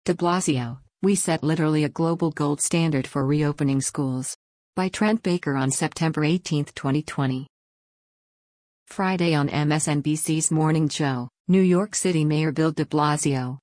De Blasio, we set literally a global gold standard for reopening schools. By Trent Baker on September 18, 2020. Friday on MSNBC's Morning Joe, New York City Mayor Bill de Blasio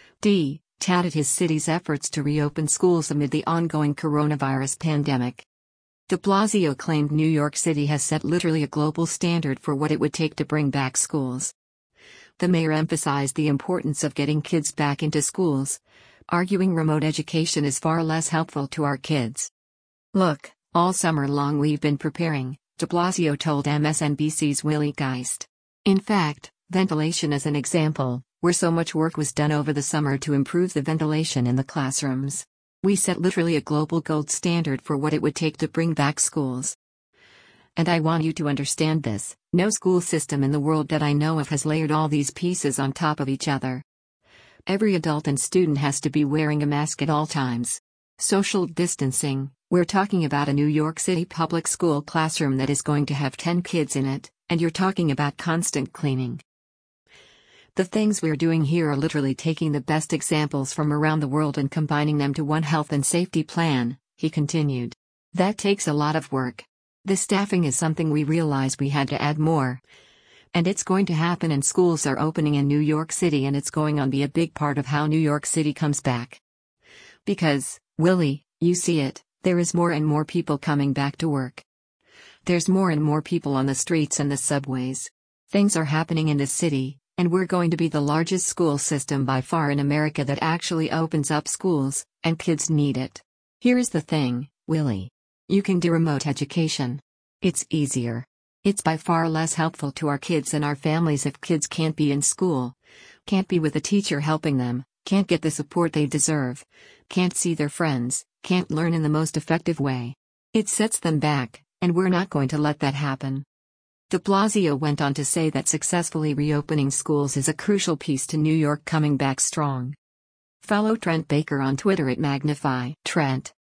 touted his city's efforts to reopen schools amid the ongoing coronavirus pandemic. De Blasio claimed New York City has set literally a global standard for what it would take to bring back schools. The mayor emphasized the importance of getting kids back into schools, arguing remote education is far less helpful to our kids. "Look, all summer long we've been preparing," de Blasio told MSNBC's Willie Geist. "In fact, ventilation is an example, where so much work was done over the summer to improve the ventilation in the classrooms. We set literally a global gold standard for what it would take to bring back schools. And I want you to understand this, no school system in the world that I know of has layered all these pieces on top of each other. Every adult and student has to be wearing a mask at all times. Social distancing, we're talking about a New York City public school classroom that is going to have 10 kids in it, and you're talking about constant cleaning. The things we're doing here are literally taking the best examples from around the world and combining them to one health and safety plan," he continued. "That takes a lot of work. The staffing is something we realized we had to add more. And it's going to happen, and schools are opening in New York City, and it's going to be a big part of how New York City comes back. Because, Willie, you see it, there is more and more people coming back to work. There's more and more people on the streets and the subways. Things are happening in the city, and we're going to be the largest school system by far in America that actually opens up schools, and kids need it. Here's the thing, Willie. You can do remote education. It's easier. It's by far less helpful to our kids and our families if kids can't be in school, can't be with a teacher helping them, can't get the support they deserve, can't see their friends, can't learn in the most effective way. It sets them back, and we're not going to let that happen." De Blasio went on to say that successfully reopening schools is a crucial piece to New York coming back strong. Follow Trent Baker on Twitter at Magnify Trent.